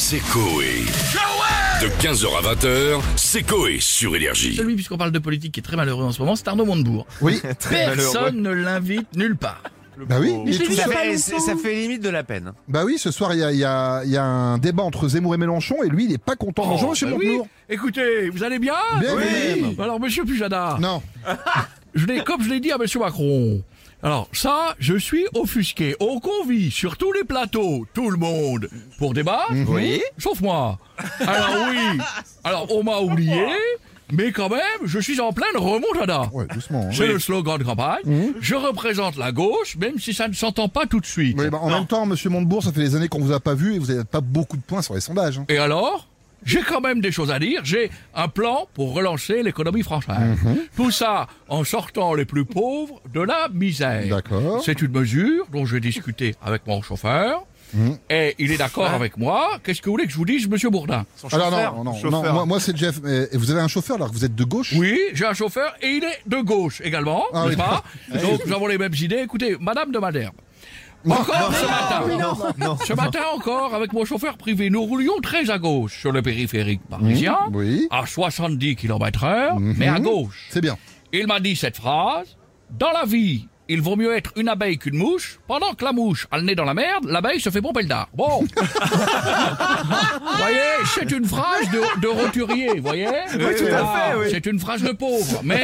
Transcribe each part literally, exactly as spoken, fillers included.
C'est Coé. De quinze heures à vingt heures, c'est Coé sur Énergie. Celui, puisqu'on parle de politique, qui est très malheureux en ce moment, c'est Arnaud Montebourg. Oui, Personne ne l'invite nulle part. bah oui, il est tout Ça seul. fait, ça fait limite de la peine. Bah oui, ce soir il y a, il y, a, il y a un débat entre Zemmour et Mélenchon et lui il est pas content. Bonjour monsieur bah oui. Montebourg. Écoutez, vous allez bien? Bien, oui. Alors, monsieur Pujada, Non, je l'ai, comme je l'ai dit à monsieur Macron, alors ça, je suis offusqué. On convie sur tous les plateaux tout le monde pour débattre, Oui. sauf moi. Alors oui, alors on m'a oublié, mais quand même, je suis en pleine remontada. ouais, doucement. Hein. C'est le slogan de campagne. Je représente la gauche, même si ça ne s'entend pas tout de suite. Oui, bah, en même temps, monsieur Montebourg, ça fait des années qu'on vous a pas vu et vous n'avez pas beaucoup de points sur les sondages. Hein. Et alors, j'ai quand même des choses à dire. J'ai un plan pour relancer l'économie française. Tout ça en sortant les plus pauvres de la misère. D'accord. C'est une mesure dont j'ai discuté avec mon chauffeur. Et il est d'accord avec moi. Qu'est-ce que vous voulez que je vous dise, monsieur Bourdin? Alors non, non, non, non, moi, moi c'est Jeff. Mais, et vous avez un chauffeur alors que vous êtes de gauche? Oui, j'ai un chauffeur et il est de gauche également, Ah n'est-ce oui. pas? Donc nous avons les mêmes idées. Écoutez, madame de Malherbe. Encore ce matin, ce matin encore, avec mon chauffeur privé, nous roulions très à gauche sur le périphérique parisien, Oui. à soixante-dix kilomètres heure, mais à gauche. C'est bien. Il m'a dit cette phrase: dans la vie, il vaut mieux être une abeille qu'une mouche. Pendant que la mouche a le nez dans la merde, l'abeille se fait pomper le dard. Bon. Vous voyez, c'est une phrase de, de roturier, vous voyez? Oui, tout à Ah, fait, oui. C'est une phrase de pauvre, mais...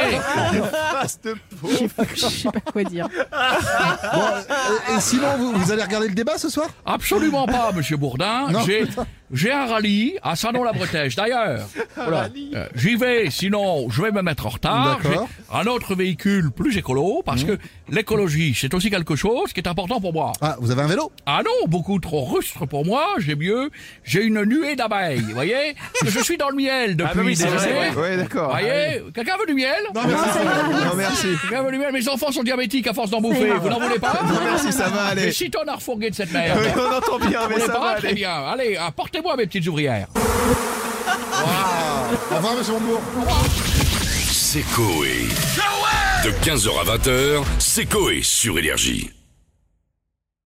Je sais pas quoi dire. Bon, et, et sinon, vous, vous allez regarder le débat ce soir? Absolument pas, monsieur Bourdin. Non. J'ai, j'ai un rallye à Saint-Nom-la-Bretèche. D'ailleurs, voilà, euh, j'y vais, sinon je vais me mettre en retard. D'accord. J'ai un autre véhicule plus écolo, parce que l'écologie, c'est aussi quelque chose qui est important pour moi. Ah, vous avez un vélo? Ah non, beaucoup trop rustre pour moi. J'ai mieux, j'ai une nuée d'abeilles, vous voyez? Parce que je suis dans le miel depuis Ah bah oui, des c'est vrai. années. Ouais, ouais, d'accord. Vous voyez? Quelqu'un veut du miel? Non, merci. Quelqu'un veut du miel? Mes enfants sont diabétiques à force d'en bouffer. Vous n'en voulez pas? Non, merci, ça va J'ai aller. six tonnes à refourguer de cette merde. Oui, on entend bien, Vous mais voulez ça pas? va Très aller. bien. Allez, apportez-moi mes petites ouvrières. Au revoir monsieur Montebourg. C'est Coé. De quinze heures à vingt heures, c'est Coé sur Énergie.